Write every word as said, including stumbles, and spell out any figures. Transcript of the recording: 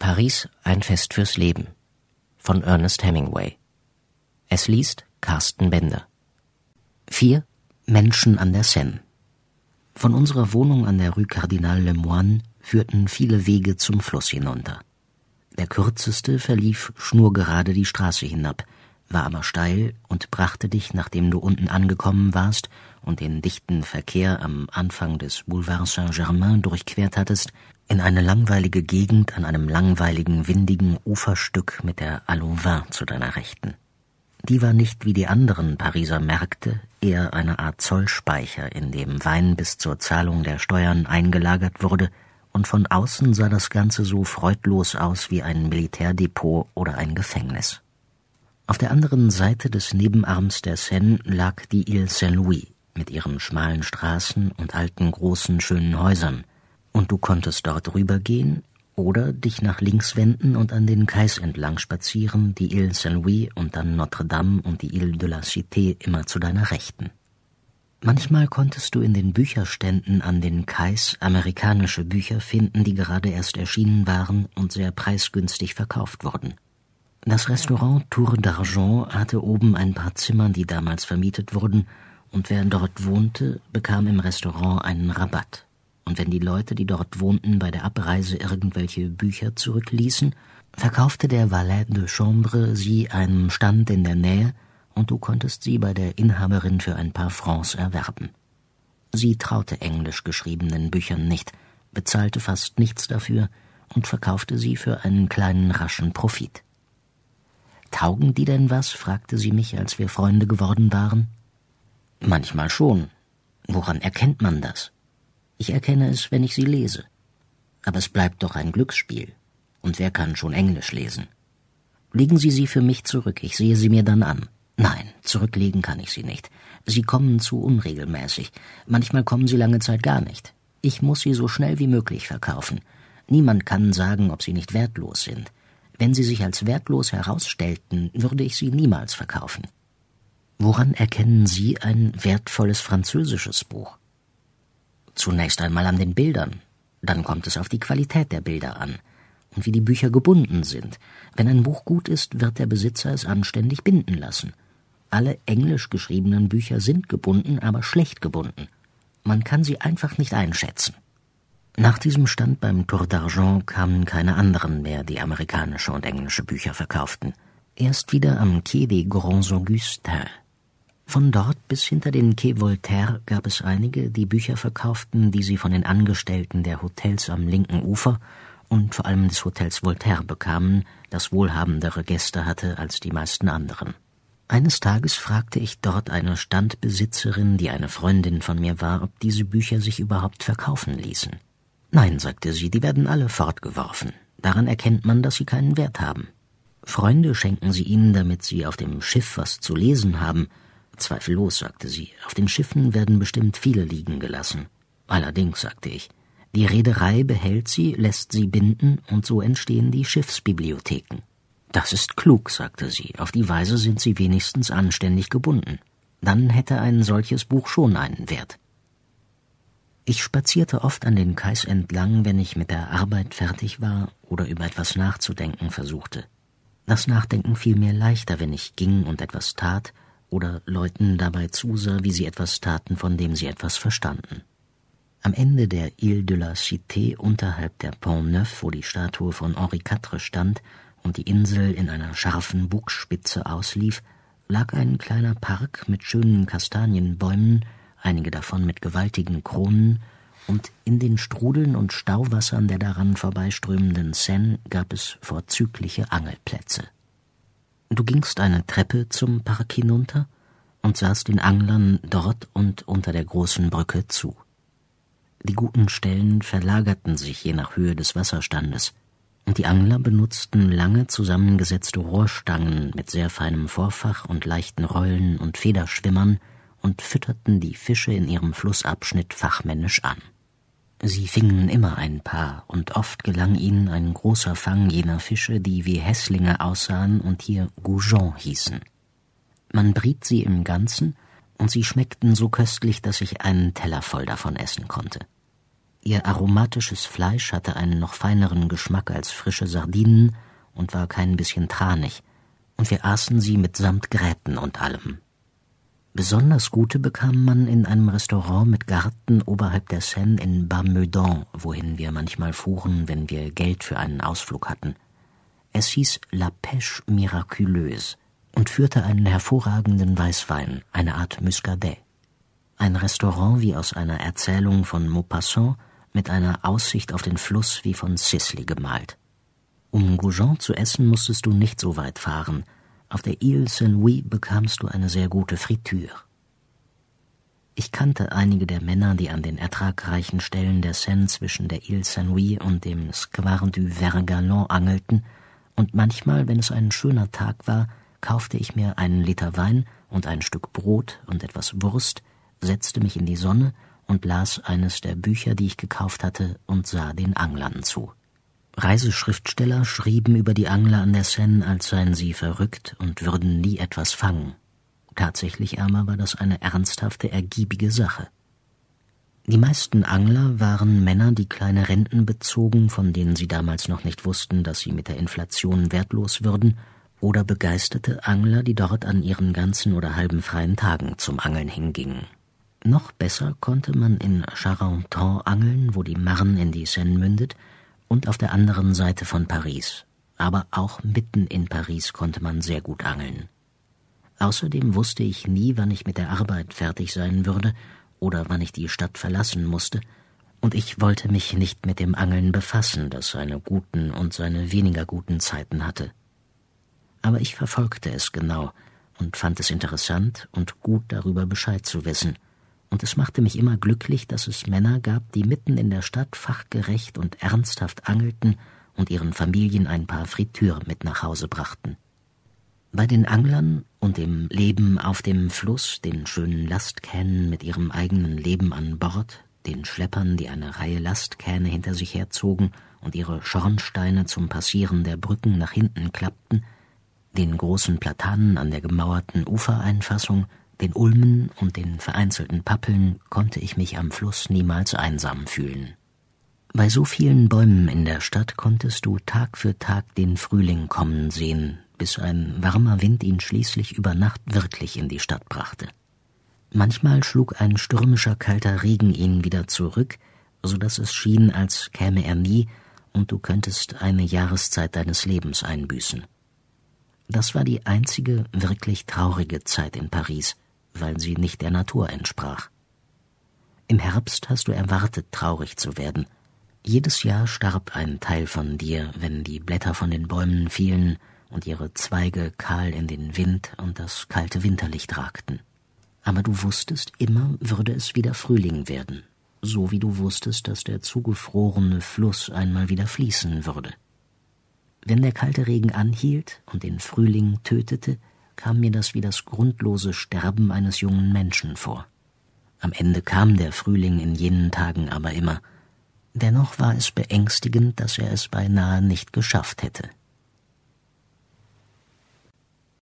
Paris, ein Fest fürs Leben von Ernest Hemingway. Es liest Carsten Bender. vier. Menschen an der Seine. Von unserer Wohnung an der Rue Cardinal Lemoine führten viele Wege zum Fluss hinunter. Der kürzeste verlief schnurgerade die Straße hinab, war aber steil und brachte dich, nachdem du unten angekommen warst und den dichten Verkehr am Anfang des Boulevard Saint-Germain durchquert hattest, in eine langweilige Gegend an einem langweiligen, windigen Uferstück mit der Allons-Vin zu deiner Rechten. Die war nicht wie die anderen Pariser Märkte, eher eine Art Zollspeicher, in dem Wein bis zur Zahlung der Steuern eingelagert wurde, und von außen sah das Ganze so freudlos aus wie ein Militärdepot oder ein Gefängnis. Auf der anderen Seite des Nebenarms der Seine lag die Ile Saint-Louis mit ihren schmalen Straßen und alten, großen, schönen Häusern, und du konntest dort rübergehen oder dich nach links wenden und an den Kais entlang spazieren, die Ile Saint-Louis und dann Notre-Dame und die Ile de la Cité immer zu deiner Rechten. Manchmal konntest du in den Bücherständen an den Kais amerikanische Bücher finden, die gerade erst erschienen waren und sehr preisgünstig verkauft wurden. Das Restaurant Tour d'Argent hatte oben ein paar Zimmer, die damals vermietet wurden, und wer dort wohnte, bekam im Restaurant einen Rabatt. Und wenn die Leute, die dort wohnten, bei der Abreise irgendwelche Bücher zurückließen, verkaufte der Valet de Chambre sie einem Stand in der Nähe, und du konntest sie bei der Inhaberin für ein paar Francs erwerben. Sie traute englisch geschriebenen Büchern nicht, bezahlte fast nichts dafür und verkaufte sie für einen kleinen raschen Profit. »Taugen die denn was?« fragte sie mich, als wir Freunde geworden waren. »Manchmal schon. Woran erkennt man das?« »Ich erkenne es, wenn ich sie lese. Aber es bleibt doch ein Glücksspiel. Und wer kann schon Englisch lesen?« »Legen Sie sie für mich zurück, ich sehe sie mir dann an.« »Nein, zurücklegen kann ich sie nicht. Sie kommen zu unregelmäßig. Manchmal kommen sie lange Zeit gar nicht. Ich muss sie so schnell wie möglich verkaufen. Niemand kann sagen, ob sie nicht wertlos sind. Wenn sie sich als wertlos herausstellten, würde ich sie niemals verkaufen.« »Woran erkennen Sie ein wertvolles französisches Buch?« »Zunächst einmal an den Bildern. Dann kommt es auf die Qualität der Bilder an und wie die Bücher gebunden sind. Wenn ein Buch gut ist, wird der Besitzer es anständig binden lassen. Alle englisch geschriebenen Bücher sind gebunden, aber schlecht gebunden. Man kann sie einfach nicht einschätzen.« Nach diesem Stand beim Tour d'Argent kamen keine anderen mehr, die amerikanische und englische Bücher verkauften. Erst wieder am Quai des Grands Augustins. Von dort bis hinter den Quai Voltaire gab es einige, die Bücher verkauften, die sie von den Angestellten der Hotels am linken Ufer und vor allem des Hotels Voltaire bekamen, das wohlhabendere Gäste hatte als die meisten anderen. Eines Tages fragte ich dort eine Standbesitzerin, die eine Freundin von mir war, ob diese Bücher sich überhaupt verkaufen ließen. »Nein«, sagte sie, »die werden alle fortgeworfen. Daran erkennt man, dass sie keinen Wert haben. Freunde schenken sie ihnen, damit sie auf dem Schiff was zu lesen haben. Zweifellos«, sagte sie, »auf den Schiffen werden bestimmt viele liegen gelassen.« »Allerdings«, sagte ich, »die Reederei behält sie, lässt sie binden, und so entstehen die Schiffsbibliotheken.« »Das ist klug«, sagte sie, »auf die Weise sind sie wenigstens anständig gebunden. Dann hätte ein solches Buch schon einen Wert.« Ich spazierte oft an den Kais entlang, wenn ich mit der Arbeit fertig war oder über etwas nachzudenken versuchte. Das Nachdenken fiel mir leichter, wenn ich ging und etwas tat oder Leuten dabei zusah, wie sie etwas taten, von dem sie etwas verstanden. Am Ende der Ile de la Cité, unterhalb der Pont Neuf, wo die Statue von Henri der Vierte stand und die Insel in einer scharfen Bugspitze auslief, lag ein kleiner Park mit schönen Kastanienbäumen, einige davon mit gewaltigen Kronen, und in den Strudeln und Stauwassern der daran vorbeiströmenden Seine gab es vorzügliche Angelplätze. Du gingst eine Treppe zum Park hinunter und sahst den Anglern dort und unter der großen Brücke zu. Die guten Stellen verlagerten sich je nach Höhe des Wasserstandes, und die Angler benutzten lange zusammengesetzte Rohrstangen mit sehr feinem Vorfach und leichten Rollen und Federschwimmern und fütterten die Fische in ihrem Flussabschnitt fachmännisch an. Sie fingen immer ein paar, und oft gelang ihnen ein großer Fang jener Fische, die wie Hässlinge aussahen und hier Goujon hießen. Man briet sie im Ganzen, und sie schmeckten so köstlich, dass ich einen Teller voll davon essen konnte. Ihr aromatisches Fleisch hatte einen noch feineren Geschmack als frische Sardinen und war kein bisschen tranig, und wir aßen sie mitsamt Gräten und allem. Besonders gute bekam man in einem Restaurant mit Garten oberhalb der Seine in Bas-Meudon, wohin wir manchmal fuhren, wenn wir Geld für einen Ausflug hatten. Es hieß La Pêche Miraculeuse und führte einen hervorragenden Weißwein, eine Art Muscadet. Ein Restaurant wie aus einer Erzählung von Maupassant, mit einer Aussicht auf den Fluss wie von Sisley gemalt. Um Goujon zu essen, musstest du nicht so weit fahren. Auf der Ile Saint-Louis bekamst du eine sehr gute Fritüre. Ich kannte einige der Männer, die an den ertragreichen Stellen der Seine zwischen der Ile Saint-Louis und dem Square du Vert Galant angelten, und manchmal, wenn es ein schöner Tag war, kaufte ich mir einen Liter Wein und ein Stück Brot und etwas Wurst, setzte mich in die Sonne und las eines der Bücher, die ich gekauft hatte, und sah den Anglern zu. Reiseschriftsteller schrieben über die Angler an der Seine, als seien sie verrückt und würden nie etwas fangen. Tatsächlich aber war das eine ernsthafte, ergiebige Sache. Die meisten Angler waren Männer, die kleine Renten bezogen, von denen sie damals noch nicht wussten, dass sie mit der Inflation wertlos würden, oder begeisterte Angler, die dort an ihren ganzen oder halben freien Tagen zum Angeln hingingen. Noch besser konnte man in Charenton angeln, wo die Marne in die Seine mündet, und auf der anderen Seite von Paris. Aber auch mitten in Paris konnte man sehr gut angeln. Außerdem wusste ich nie, wann ich mit der Arbeit fertig sein würde oder wann ich die Stadt verlassen musste, und ich wollte mich nicht mit dem Angeln befassen, das seine guten und seine weniger guten Zeiten hatte. Aber ich verfolgte es genau und fand es interessant und gut, darüber Bescheid zu wissen. Und es machte mich immer glücklich, dass es Männer gab, die mitten in der Stadt fachgerecht und ernsthaft angelten und ihren Familien ein paar Fritüre mit nach Hause brachten. Bei den Anglern und dem Leben auf dem Fluss, den schönen Lastkähnen mit ihrem eigenen Leben an Bord, den Schleppern, die eine Reihe Lastkähne hinter sich herzogen und ihre Schornsteine zum Passieren der Brücken nach hinten klappten, den großen Platanen an der gemauerten Ufereinfassung, den Ulmen und den vereinzelten Pappeln, konnte ich mich am Fluss niemals einsam fühlen. Bei so vielen Bäumen in der Stadt konntest du Tag für Tag den Frühling kommen sehen, bis ein warmer Wind ihn schließlich über Nacht wirklich in die Stadt brachte. Manchmal schlug ein stürmischer, kalter Regen ihn wieder zurück, so dass es schien, als käme er nie, und du könntest eine Jahreszeit deines Lebens einbüßen. Das war die einzige wirklich traurige Zeit in Paris, weil sie nicht der Natur entsprach. Im Herbst hast du erwartet, traurig zu werden. Jedes Jahr starb ein Teil von dir, wenn die Blätter von den Bäumen fielen und ihre Zweige kahl in den Wind und das kalte Winterlicht ragten. Aber du wusstest, immer würde es wieder Frühling werden, so wie du wusstest, dass der zugefrorene Fluss einmal wieder fließen würde. Wenn der kalte Regen anhielt und den Frühling tötete, kam mir das wie das grundlose Sterben eines jungen Menschen vor. Am Ende kam der Frühling in jenen Tagen aber immer. Dennoch war es beängstigend, dass er es beinahe nicht geschafft hätte.